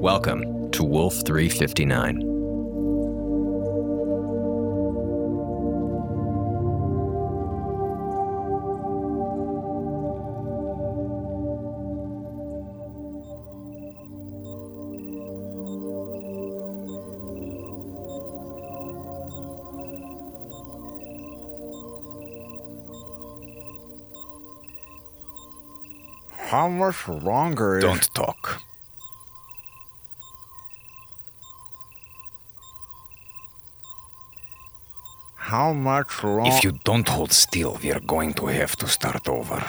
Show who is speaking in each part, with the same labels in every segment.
Speaker 1: Welcome to Wolf 359.
Speaker 2: How much longer is...
Speaker 1: Don't talk.
Speaker 2: How much longer...
Speaker 1: If you don't hold still, we are going to have to start over.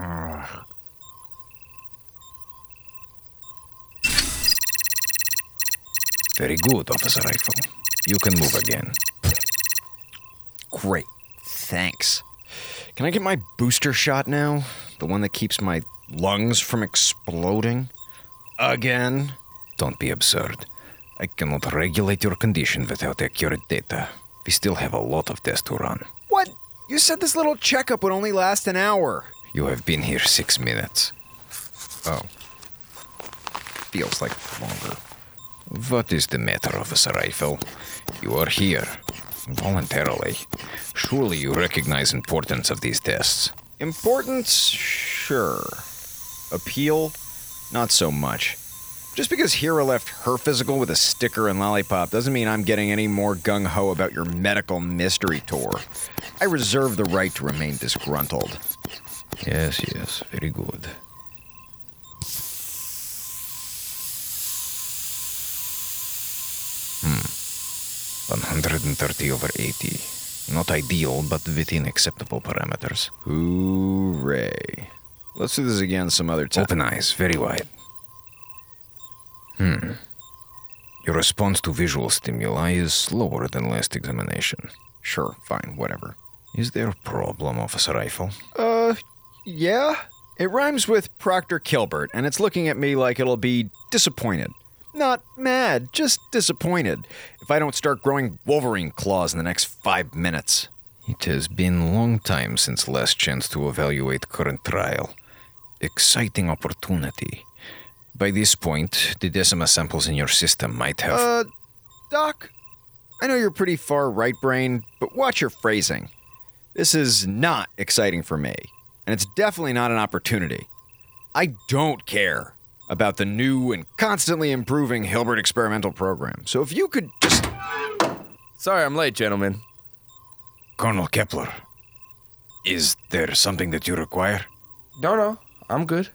Speaker 1: Very good, Officer Rifle. You can move again.
Speaker 2: Great. Thanks. Can I get my booster shot now? The one that keeps my lungs from exploding? Again?
Speaker 1: Don't be absurd. I cannot regulate your condition without accurate data. We still have a lot of tests to run.
Speaker 2: What? You said this little checkup would only last an hour.
Speaker 1: You have been here 6 minutes.
Speaker 2: Oh. Feels like longer.
Speaker 1: What is the matter, Officer Rifle? You are here. Voluntarily. Surely you recognize importance of these tests.
Speaker 2: Importance? Sure. Appeal? Not so much. Just because Hera left her physical with a sticker and lollipop doesn't mean I'm getting any more gung-ho about your medical mystery tour. I reserve the right to remain disgruntled.
Speaker 1: Yes, very good. Hmm. 130 over 80. Not ideal, but within acceptable parameters.
Speaker 2: Hooray. Let's do this again some other time.
Speaker 1: Open eyes, very wide. Your response to visual stimuli is slower than last examination.
Speaker 2: Sure, fine, whatever.
Speaker 1: Is there a problem, Officer Rifle?
Speaker 2: Yeah. It rhymes with Proctor Kilbert, and it's looking at me like it'll be disappointed. Not mad, just disappointed if I don't start growing Wolverine claws in the next 5 minutes.
Speaker 1: It has been a long time since last chance to evaluate current trial. Exciting opportunity. By this point, the Decima samples in your system might have...
Speaker 2: Doc, I know you're pretty far right-brained, but watch your phrasing. This is not exciting for me, and it's definitely not an opportunity. I don't care about the new and constantly improving Hilbert experimental program, so if you could just...
Speaker 3: Sorry I'm late, gentlemen.
Speaker 1: Colonel Kepler, is there something that you require?
Speaker 3: No, I'm good.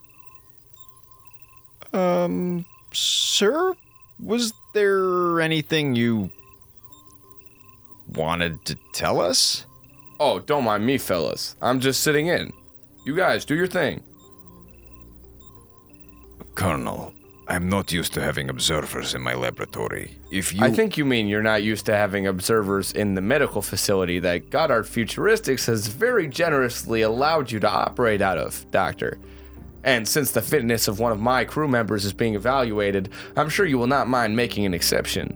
Speaker 2: Sir? Was there anything you wanted to tell us?
Speaker 3: Oh, don't mind me, fellas. I'm just sitting in. You guys, do your thing.
Speaker 1: Colonel, I'm not used to having observers in my laboratory.
Speaker 3: I think you mean you're not used to having observers in the medical facility that Goddard Futuristics has very generously allowed you to operate out of, Doctor. And since the fitness of one of my crew members is being evaluated, I'm sure you will not mind making an exception.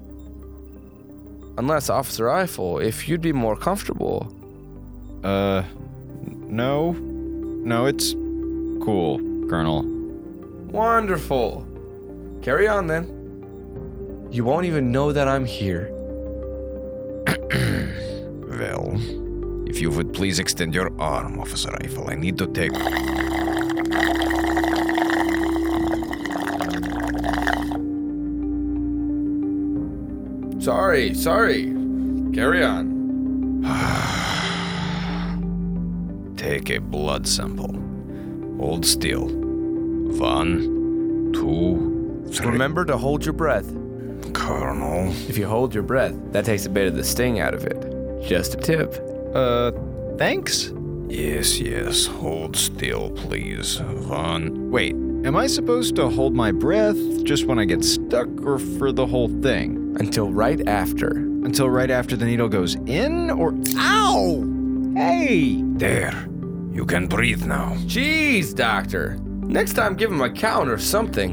Speaker 3: Unless, Officer Eiffel, if you'd be more comfortable.
Speaker 2: No, it's cool, Colonel.
Speaker 3: Wonderful. Carry on, then. You won't even know that I'm here.
Speaker 1: Well, if you would please extend your arm, Officer Eiffel, I need to take...
Speaker 3: Sorry. Carry on.
Speaker 1: Take a blood sample. Hold still. 1, 2, 3...
Speaker 3: Remember to hold your breath.
Speaker 1: Colonel...
Speaker 3: If you hold your breath, that takes a bit of the sting out of it. Just a tip.
Speaker 2: Thanks?
Speaker 1: Yes. Hold still, please. 1...
Speaker 2: Wait, am I supposed to hold my breath just when I get stuck or for the whole thing?
Speaker 3: Until right after.
Speaker 2: Until right after the needle goes in or... Ow! Hey!
Speaker 1: There. You can breathe now.
Speaker 3: Jeez, Doctor. Next time give him a count or something.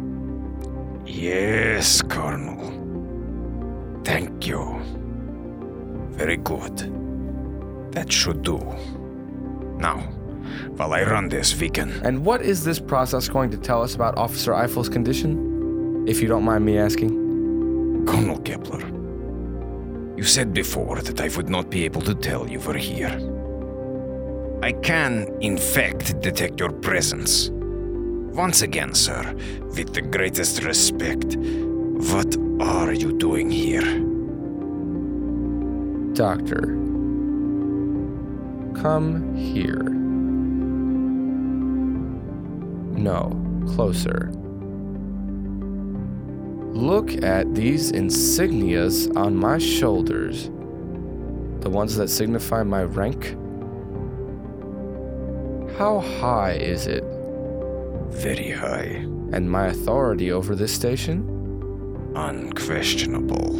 Speaker 1: Yes, Colonel. Thank you. Very good. That should do. Now, while I run this, we can...
Speaker 3: And what is this process going to tell us about Officer Eiffel's condition? if you don't mind me asking?
Speaker 1: Colonel Kepler, you said before that I would not be able to tell you were here. I can, in fact, detect your presence. Once again, sir, with the greatest respect, what are you doing here?
Speaker 3: Doctor, come here. No, closer. Look at these insignias on my shoulders. The ones that signify my rank. How high is it?
Speaker 1: Very high.
Speaker 3: And my authority over this station?
Speaker 1: Unquestionable.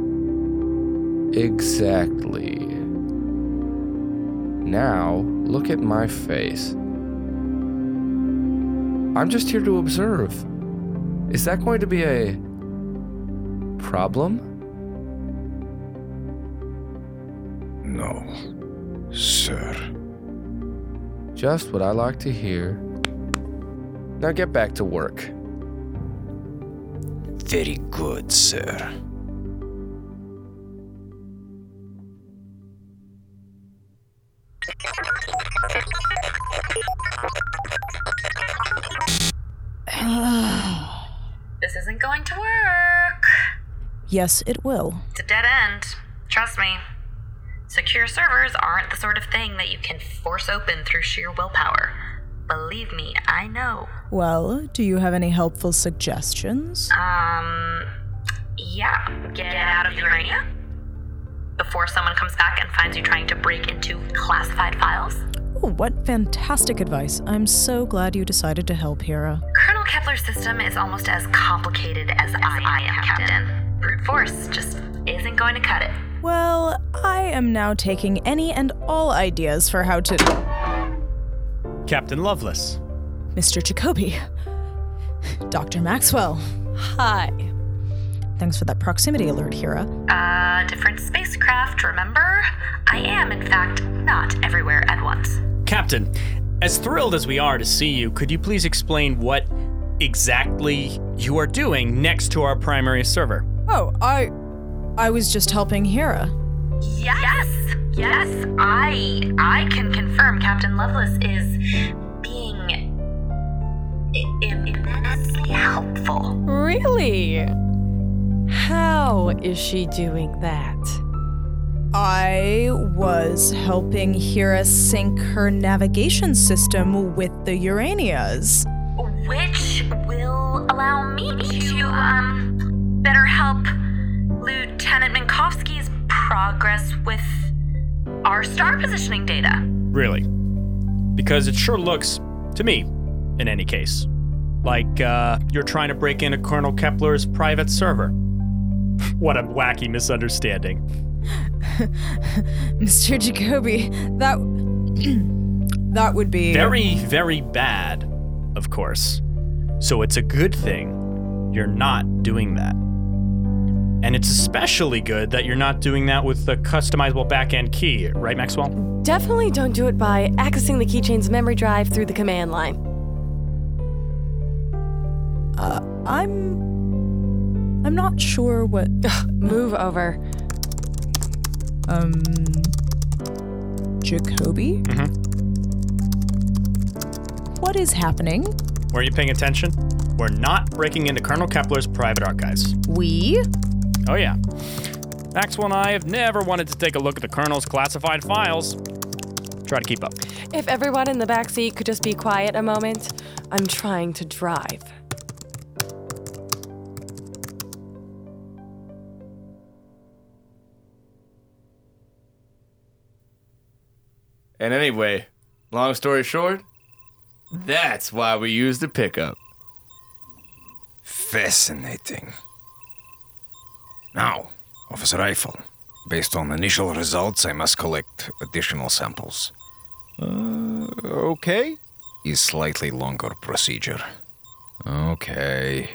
Speaker 3: Exactly. Now, look at my face. I'm just here to observe. Is that going to be a problem?
Speaker 1: No, sir.
Speaker 3: Just what I like to hear. Now get back to work.
Speaker 1: Very good, sir.
Speaker 4: This isn't going to work.
Speaker 5: Yes, it will.
Speaker 4: It's a dead end. Trust me. Secure servers aren't the sort of thing that you can force open through sheer willpower. Believe me, I know.
Speaker 5: Well, do you have any helpful suggestions?
Speaker 4: Yeah. Get out of Urania before someone comes back and finds you trying to break into classified files.
Speaker 5: Oh, what fantastic advice. I'm so glad you decided to help, Hera.
Speaker 4: Colonel Kepler's system is almost as complicated as I am, Captain. Brute force just isn't going to cut it.
Speaker 5: Well, I am now taking any and all ideas for how to...
Speaker 6: Captain Lovelace.
Speaker 5: Mr. Jacobi. Dr. Maxwell. Hi. Thanks for that proximity alert, Hera.
Speaker 4: Different spacecraft, remember? I am, in fact, not everywhere at once.
Speaker 6: Captain, as thrilled as we are to see you, could you please explain what exactly you are doing next to our primary server?
Speaker 5: Oh, I was just helping Hera.
Speaker 4: Yes, I can confirm Captain Lovelace is being immensely helpful.
Speaker 7: Really? How is she doing that?
Speaker 5: I was helping Hera sync her navigation system with the Uranias.
Speaker 4: Which will allow me to, better help Lieutenant Minkowski's progress with our star positioning data.
Speaker 6: Really? Because it sure looks, to me, in any case, like you're trying to break into Colonel Kepler's private server. What a wacky misunderstanding.
Speaker 5: Mr. Jacobi, that would be...
Speaker 6: Very, very bad, of course. So it's a good thing you're not doing that. And it's especially good that you're not doing that with the customizable back-end key, right, Maxwell?
Speaker 7: Definitely don't do it by accessing the keychain's memory drive through the command line.
Speaker 5: I'm not sure what...
Speaker 7: Move over.
Speaker 5: Jacobi?
Speaker 6: Mm-hmm.
Speaker 5: What is happening?
Speaker 6: Were you paying attention? We're not breaking into Colonel Kepler's private archives.
Speaker 5: We?
Speaker 6: Oh yeah. Maxwell and I have never wanted to take a look at the Colonel's classified files. Try to keep up.
Speaker 7: If everyone in the backseat could just be quiet a moment, I'm trying to drive.
Speaker 3: And anyway, long story short, that's why we use the pickup.
Speaker 1: Fascinating. Now, Officer Eiffel, based on initial results, I must collect additional samples.
Speaker 2: Okay.
Speaker 1: A slightly longer procedure. Okay.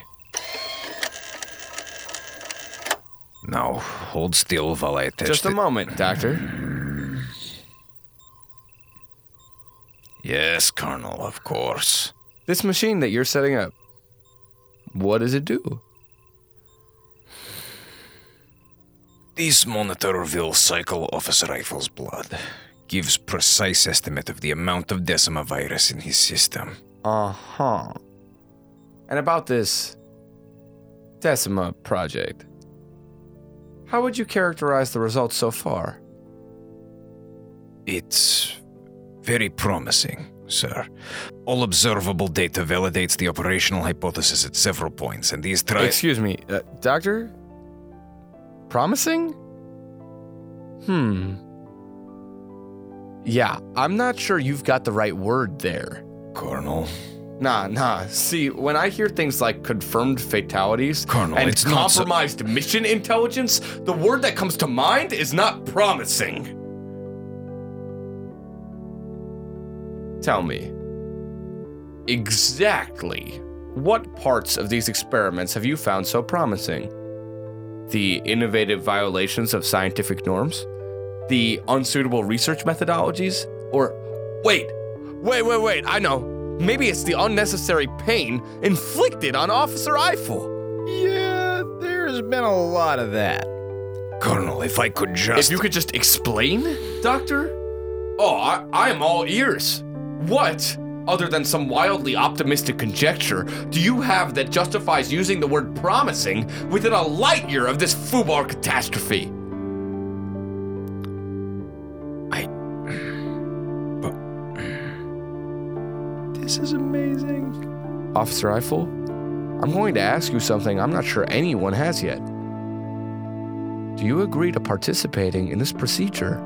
Speaker 1: Now, hold still while I attach
Speaker 3: Just a moment, Doctor.
Speaker 1: Yes, Colonel, of course.
Speaker 3: This machine that you're setting up, what does it do?
Speaker 1: This monitor will cycle Officer Eiffel's blood. Gives precise estimate of the amount of Decima virus in his system.
Speaker 3: Uh-huh. And about this Decima project, how would you characterize the results so far?
Speaker 1: It's very promising, sir. All observable data validates the operational hypothesis at several points, and these
Speaker 3: Excuse me, Doctor? Promising? Yeah, I'm not sure you've got the right word there.
Speaker 1: Colonel.
Speaker 3: Nah. See, when I hear things like confirmed fatalities
Speaker 1: Colonel,
Speaker 3: and
Speaker 1: it's not
Speaker 3: compromised mission intelligence, the word that comes to mind is not promising. Tell me, exactly what parts of these experiments have you found so promising? The innovative violations of scientific norms? The unsuitable research methodologies? Or, wait, I know. Maybe it's the unnecessary pain inflicted on Officer Eiffel.
Speaker 2: Yeah, there's been a lot of that.
Speaker 1: Colonel, if I could just...
Speaker 3: If you could just explain, Doctor? Oh, I am all ears. What, other than some wildly optimistic conjecture, do you have that justifies using the word promising within a light year of this FUBAR catastrophe?
Speaker 2: This is amazing.
Speaker 3: Officer Eiffel, I'm going to ask you something I'm not sure anyone has yet. Do you agree to participating in this procedure?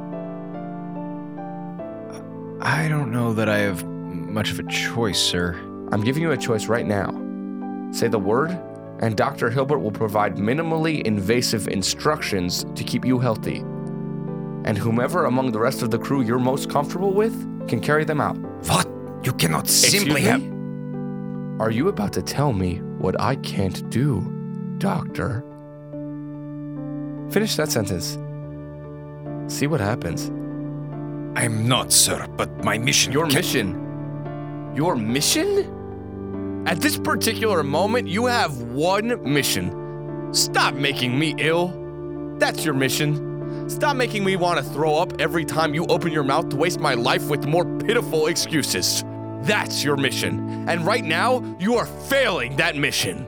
Speaker 2: I don't know that I have much of a choice, sir.
Speaker 3: I'm giving you a choice right now. Say the word, and Dr. Hilbert will provide minimally invasive instructions to keep you healthy. And whomever among the rest of the crew you're most comfortable with can carry them out.
Speaker 1: What? You cannot simply have...
Speaker 3: Are you about to tell me what I can't do, Doctor? Finish that sentence. See what happens.
Speaker 1: I'm not, sir, but my mission...
Speaker 3: Your mission? Your mission? At this particular moment, you have one mission. Stop making me ill. That's your mission. Stop making me want to throw up every time you open your mouth to waste my life with more pitiful excuses. That's your mission. And right now, you are failing that mission.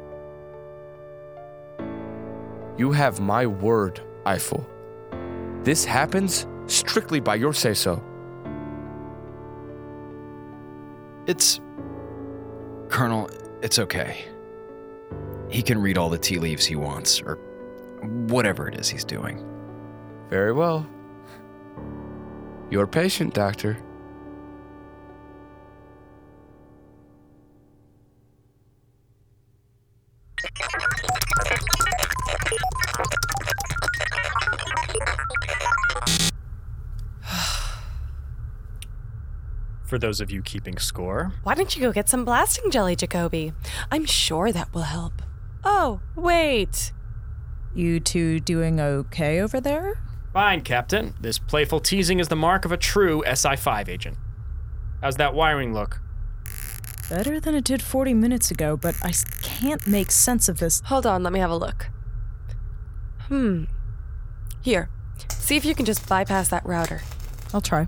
Speaker 3: You have my word, Eiffel. This happens strictly by your say-so.
Speaker 2: Colonel, it's okay. He can read all the tea leaves he wants, or whatever it is he's doing.
Speaker 3: Very well. You're patient, Doctor.
Speaker 6: For those of you keeping score,
Speaker 7: Why don't you go get some blasting jelly, Jacoby? I'm sure that will help. Oh, wait.
Speaker 5: You two doing okay over there?
Speaker 6: fine, Captain. This playful teasing is the mark of a true SI-5 agent. How's that wiring look?
Speaker 5: Better than it did 40 minutes ago, but I can't make sense of this.
Speaker 7: Hold on, let me have a look. Here, see if you can just bypass that router.
Speaker 5: I'll try.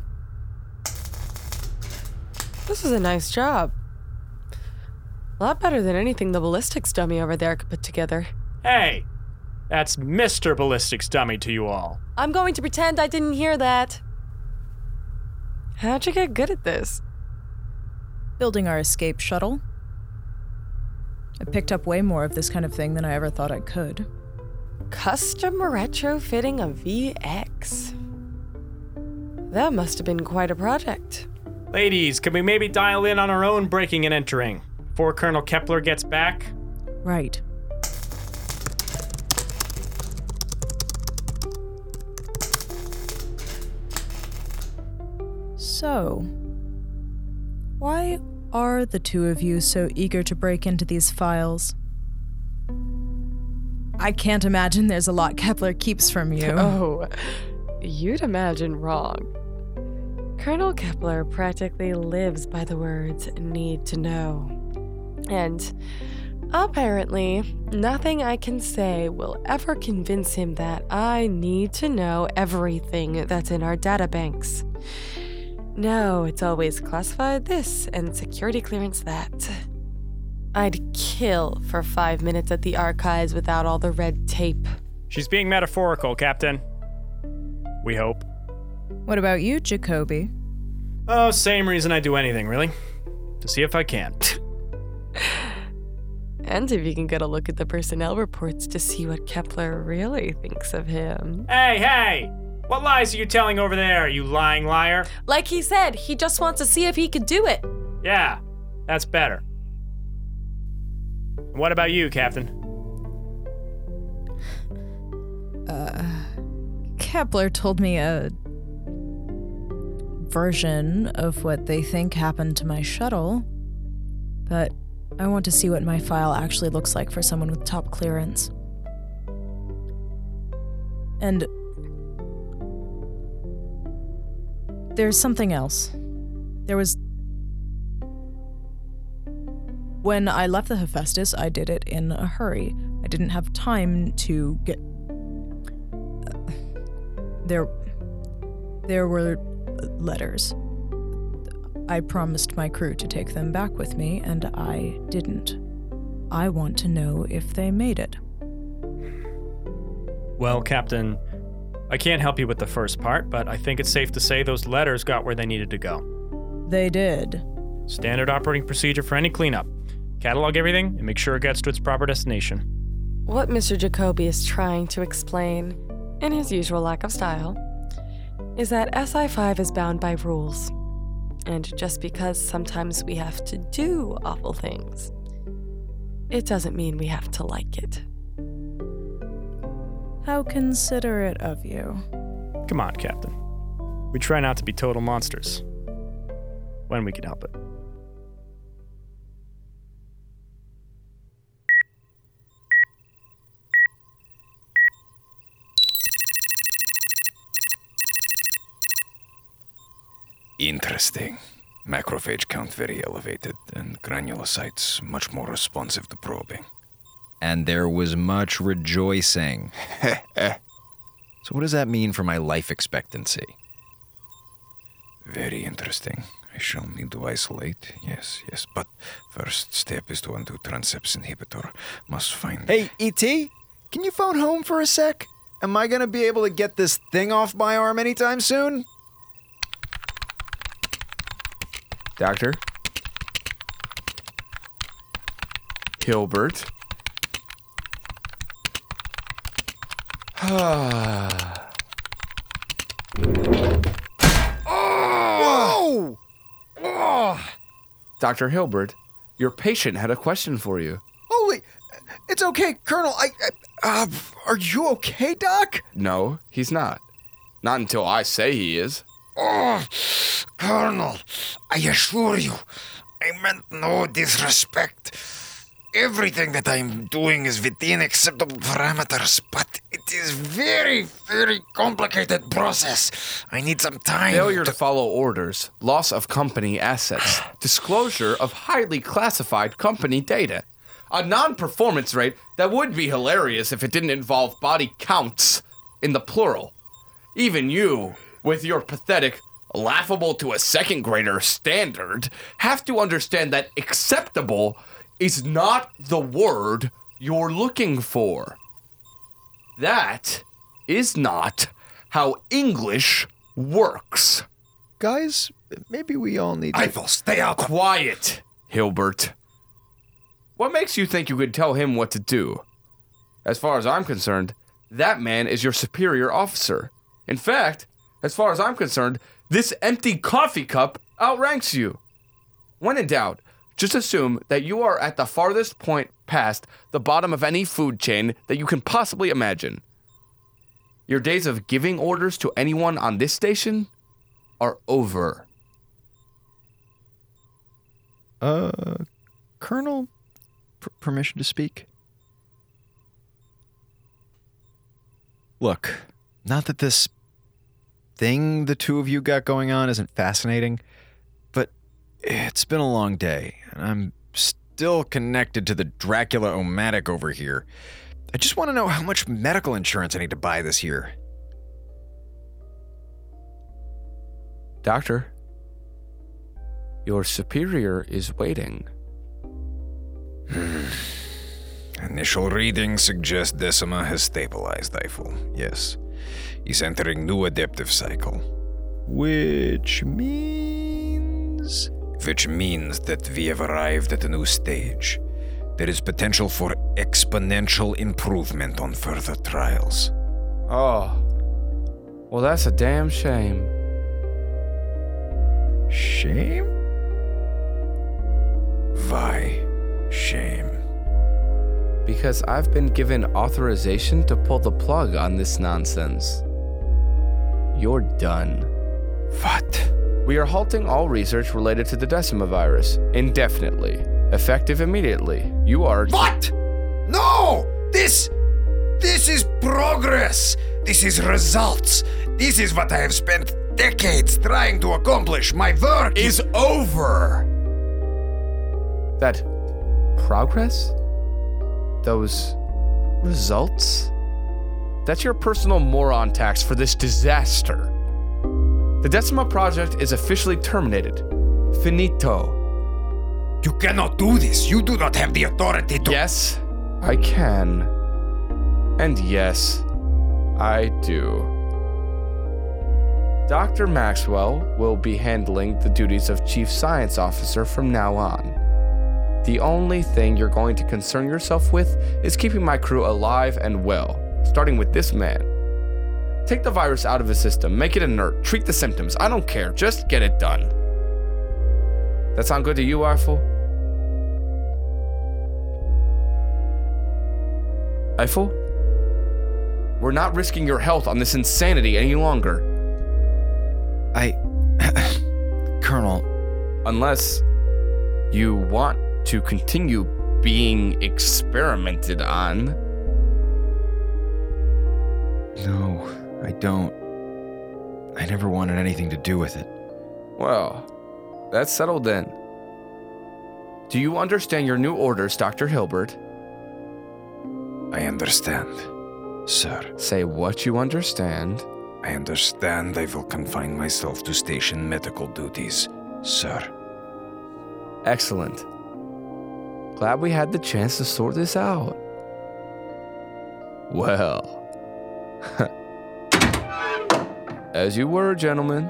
Speaker 7: This is a nice job. A lot better than anything the ballistics dummy over there could put together.
Speaker 6: Hey! That's Mr. Ballistics Dummy to you all.
Speaker 7: I'm going to pretend I didn't hear that. How'd you get good at this?
Speaker 5: Building our escape shuttle. I picked up way more of this kind of thing than I ever thought I could.
Speaker 7: Custom retrofitting a VX. That must have been quite a project.
Speaker 6: Ladies, can we maybe dial in on our own breaking and entering before Colonel Kepler gets back?
Speaker 5: Right. So, why are the two of you so eager to break into these files? I can't imagine there's a lot Kepler keeps from you.
Speaker 7: Oh, you'd imagine wrong. Colonel Kepler practically lives by the words need to know. And Apparently, nothing I can say will ever convince him that I need to know everything that's in our databanks. No, it's always classified this and security clearance that. I'd kill for 5 minutes at the archives without all the red tape.
Speaker 6: She's being metaphorical, Captain. We hope.
Speaker 5: What about you, Jacoby?
Speaker 6: Oh, same reason I do anything, really. To see if I can.
Speaker 7: And if you can get a look at the personnel reports to see what Kepler really thinks of him.
Speaker 6: Hey! What lies are you telling over there, you lying liar?
Speaker 7: Like he said, he just wants to see if he could do it.
Speaker 6: Yeah, that's better. What about you, Captain?
Speaker 5: Kepler told me a version of what they think happened to my shuttle, but I want to see what my file actually looks like for someone with top clearance. And there's something else. When I left the Hephaestus, I did it in a hurry. I didn't have time to get... There were letters. I promised my crew to take them back with me, and I didn't. I want to know if they made it.
Speaker 6: Well, Captain, I can't help you with the first part, but I think it's safe to say those letters got where they needed to go.
Speaker 5: They did.
Speaker 6: Standard operating procedure for any cleanup. Catalog everything and make sure it gets to its proper destination.
Speaker 7: What Mr. Jacoby is trying to explain, in his usual lack of style, is that SI-5 is bound by rules. And just because sometimes we have to do awful things, it doesn't mean we have to like it.
Speaker 5: How considerate of you.
Speaker 6: Come on, Captain. We try not to be total monsters. When we can help it.
Speaker 1: Interesting. Macrophage count very elevated, and granulocytes much more responsive to probing.
Speaker 2: And there was much rejoicing. So what does that mean for my life expectancy?
Speaker 1: Very interesting. I shall need to isolate. Yes. But first step is to undo Transeps inhibitor. Must find...
Speaker 2: Hey, E.T., can you phone home for a sec? Am I gonna be able to get this thing off my arm anytime soon?
Speaker 3: Doctor? Hilbert?
Speaker 2: Whoa!
Speaker 3: Dr. Hilbert, your patient had a question for you.
Speaker 2: Holy... It's okay, Colonel. Are you okay, Doc?
Speaker 3: No, he's not. Not until I say he is.
Speaker 1: Oh, Colonel, I assure you, I meant no disrespect. Everything that I'm doing is within acceptable parameters, but it is very, very complicated process. I need some time.
Speaker 3: Failure to follow orders, loss of company assets, disclosure of highly classified company data, a non-performance rate that would be hilarious if it didn't involve body counts in the plural. Even you, with your pathetic, laughable to a second grader standard, have to understand that acceptable is not the word you're looking for. That is not how English works.
Speaker 2: Guys, maybe we all need to...
Speaker 1: Eiffel, stay out.
Speaker 3: Quiet, Hilbert. What makes you think you could tell him what to do? As far as I'm concerned, that man is your superior officer. In fact, as far as I'm concerned, this empty coffee cup outranks you. When in doubt, just assume that you are at the farthest point past the bottom of any food chain that you can possibly imagine. Your days of giving orders to anyone on this station are over.
Speaker 2: Colonel, permission to speak? Look, not that this thing the two of you got going on isn't fascinating, but it's been a long day, and I'm still connected to the Dracula-O-Matic over here. I just want to know how much medical insurance I need to buy this year.
Speaker 3: Doctor, your superior is waiting.
Speaker 1: Initial readings suggest Decima has stabilized Eiffel. Yes. He's entering new adaptive cycle.
Speaker 2: Which means...
Speaker 1: Which means that we have arrived at a new stage. There is potential for exponential improvement on further trials.
Speaker 3: Oh. Well, that's a damn shame.
Speaker 2: Shame?
Speaker 1: Why shame?
Speaker 3: Because I've been given authorization to pull the plug on this nonsense. You're done.
Speaker 1: What?
Speaker 3: We are halting all research related to the Decima virus indefinitely. Effective immediately. You are...
Speaker 1: What? No! This is progress! This is results! This is what I have spent decades trying to accomplish! My work is over!
Speaker 3: That progress? Those results? That's your personal moron tax for this disaster. The Decima project is officially terminated. Finito.
Speaker 1: You cannot do this. You do not have the authority to...
Speaker 3: Yes, I can. And yes, I do. Dr. Maxwell will be handling the duties of Chief Science Officer from now on. The only thing you're going to concern yourself with is keeping my crew alive and well, starting with this man. Take the virus out of his system, make it inert, treat the symptoms. I don't care, just get it done. That sound good to you, Eiffel? Eiffel? We're not risking your health on this insanity any longer.
Speaker 2: Colonel...
Speaker 3: Unless you want to continue being experimented on.
Speaker 2: No, I don't. I never wanted anything to do with it.
Speaker 3: Well, that's settled then. Do you understand your new orders, Dr. Hilbert?
Speaker 1: I understand, sir.
Speaker 3: Say what you understand.
Speaker 1: I understand I will confine myself to station medical duties, sir.
Speaker 3: Excellent. Glad we had the chance to sort this out. Well. As you were, gentlemen.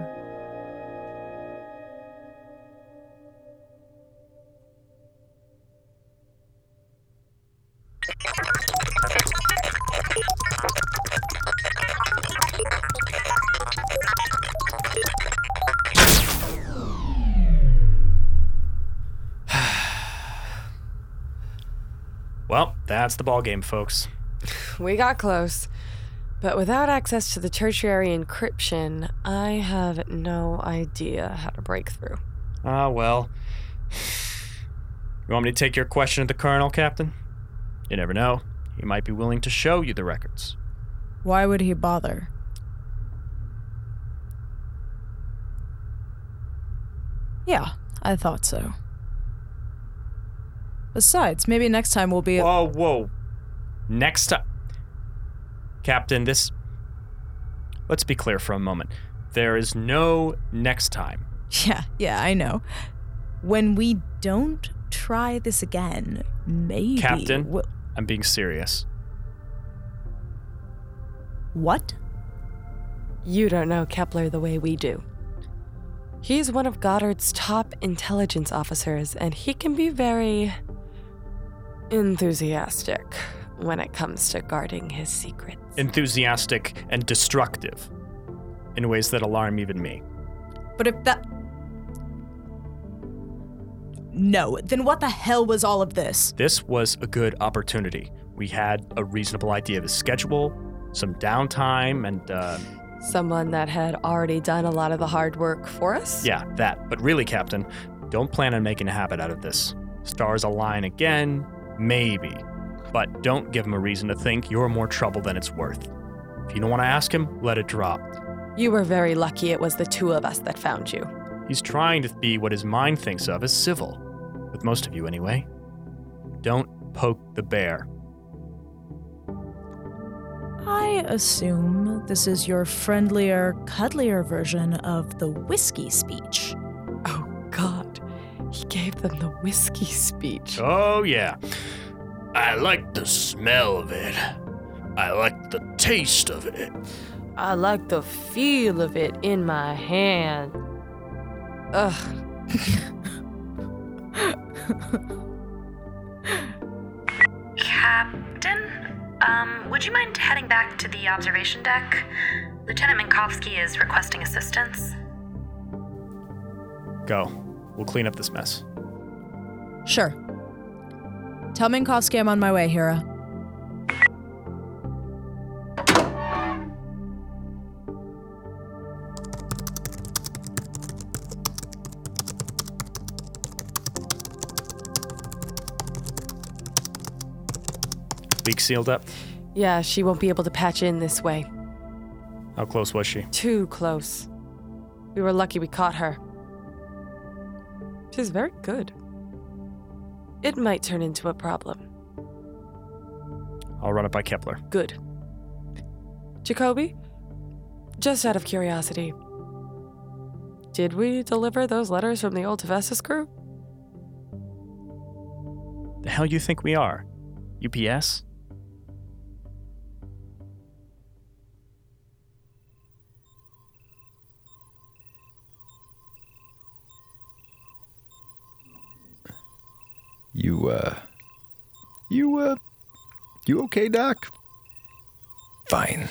Speaker 6: Well, that's the ball game, folks.
Speaker 7: We got close. But without access to the tertiary encryption, I have no idea how to break through.
Speaker 6: Well. You want me to take your question to the Colonel, Captain? You never know. He might be willing to show you the records.
Speaker 5: Why would he bother? Yeah, I thought so. Besides, maybe next time we'll be...
Speaker 6: Whoa. Next time... Captain, let's be clear for a moment. There is no next time.
Speaker 5: Yeah, I know. When we don't try this again, maybe...
Speaker 6: Captain, I'm being serious.
Speaker 5: What?
Speaker 7: You don't know Kepler the way we do. He's one of Goddard's top intelligence officers, and he can be very enthusiastic when it comes to guarding his secrets.
Speaker 6: Enthusiastic and destructive in ways that alarm even me.
Speaker 5: But if that... No, then what the hell was all of this?
Speaker 6: This was a good opportunity. We had a reasonable idea of his schedule, some downtime, and,
Speaker 7: Someone that had already done a lot of the hard work for us?
Speaker 6: Yeah, that. But really, Captain, don't plan on making a habit out of this. Stars align again, maybe. But don't give him a reason to think you're more trouble than it's worth. If you don't want to ask him, let it drop.
Speaker 7: You were very lucky it was the two of us that found you.
Speaker 6: He's trying to be what his mind thinks of as civil. With most of you, anyway. Don't poke the bear.
Speaker 5: I assume this is your friendlier, cuddlier version of the whiskey speech.
Speaker 7: Oh, God. He gave them the whiskey speech.
Speaker 6: Oh, yeah. I like the smell of it. I like the taste of it.
Speaker 7: I like the feel of it in my hand. Ugh.
Speaker 4: Captain, would you mind heading back to the observation deck? Lieutenant Minkowski is requesting assistance.
Speaker 6: Go. We'll clean up this mess.
Speaker 5: Sure. Tell Minkowski I'm on my way, Hera.
Speaker 6: Leak sealed up?
Speaker 7: Yeah, she won't be able to patch in this way.
Speaker 6: How close was she?
Speaker 7: Too close. We were lucky we caught her. She's very good. It might turn into a problem.
Speaker 6: I'll run it by Kepler.
Speaker 7: Good. Jacoby, just out of curiosity, did we deliver those letters from the old Tevessus crew?
Speaker 6: The hell you think we are? UPS?
Speaker 2: You okay, Doc?
Speaker 1: Fine.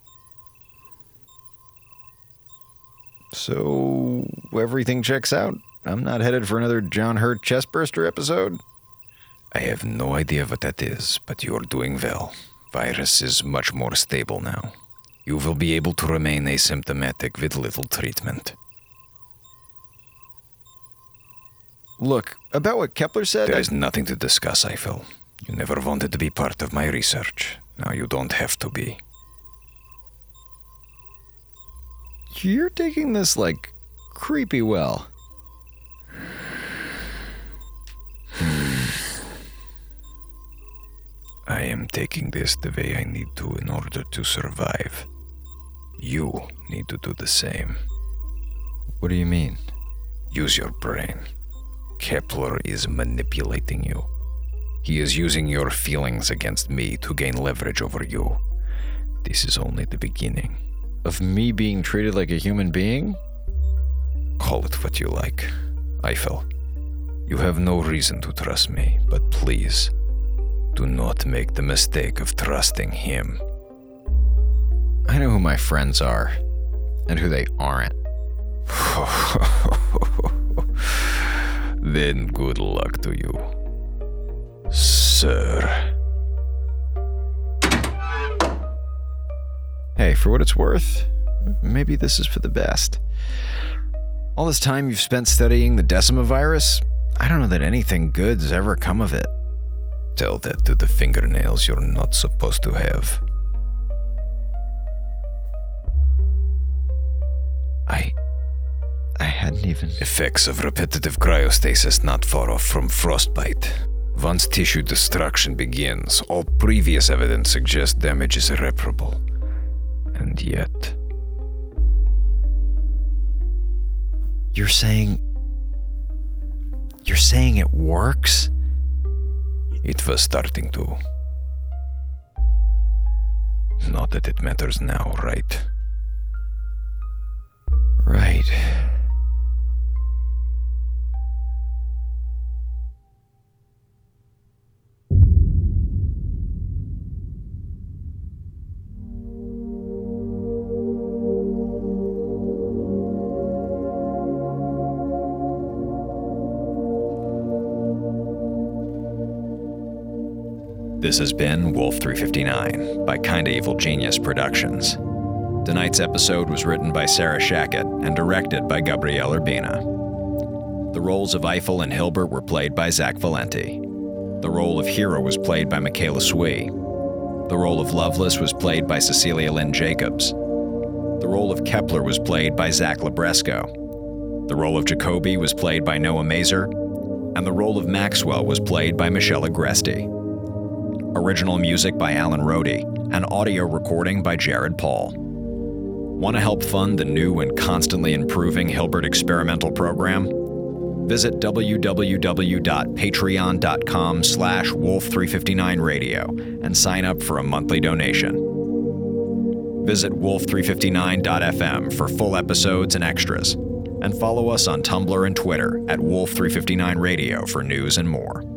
Speaker 2: So, everything checks out? I'm not headed for another John Hurt chestburster episode?
Speaker 1: I have no idea what that is, but you're doing well. Virus is much more stable now. You will be able to remain asymptomatic with little treatment.
Speaker 2: Look, about what Kepler said...
Speaker 1: There is nothing to discuss, Eiffel. You never wanted to be part of my research. Now you don't have to be.
Speaker 2: You're taking this, like, creepy well.
Speaker 1: I am taking this the way I need to in order to survive. You need to do the same.
Speaker 2: What do you mean?
Speaker 1: Use your brain. Kepler is manipulating you. He is using your feelings against me to gain leverage over you. This is only the beginning.
Speaker 2: Of me being treated like a human being?
Speaker 1: Call it what you like. Eiffel, you have no reason to trust me, but please, do not make the mistake of trusting him.
Speaker 2: I know who my friends are, and who they aren't.
Speaker 1: Then good luck to you, sir.
Speaker 2: Hey, for what it's worth, maybe this is for the best. All this time you've spent studying the Decima virus, I don't know that anything good's ever come of it.
Speaker 1: Tell that to the fingernails you're not supposed to have.
Speaker 2: I hadn't even...
Speaker 1: Effects of repetitive cryostasis not far off from frostbite. Once tissue destruction begins, all previous evidence suggests damage is irreparable. And yet...
Speaker 2: You're saying it works?
Speaker 1: It was starting to. Not that it matters now, right?
Speaker 2: Right. This has been Wolf 359 by Kinda Evil Genius Productions. Tonight's episode was written by Sarah Shackett and directed by Gabrielle Urbina. The roles of Eiffel and Hilbert were played by Zach Valenti. The role of Hero was played by Michaela Swee. The role of Loveless was played by Cecilia Lynn Jacobs. The role of Kepler was played by Zach Labresco. The role of Jacoby was played by Noah Mazer. and the role of Maxwell was played by Michelle Agresti. Original music by Alan Rohde, and audio recording by Jared Paul. Want to help fund the new and constantly improving Hilbert Experimental Program? Visit www.patreon.com/wolf359radio and sign up for a monthly donation. Visit wolf359.fm for full episodes and extras, and follow us on Tumblr and Twitter at wolf359radio for news and more.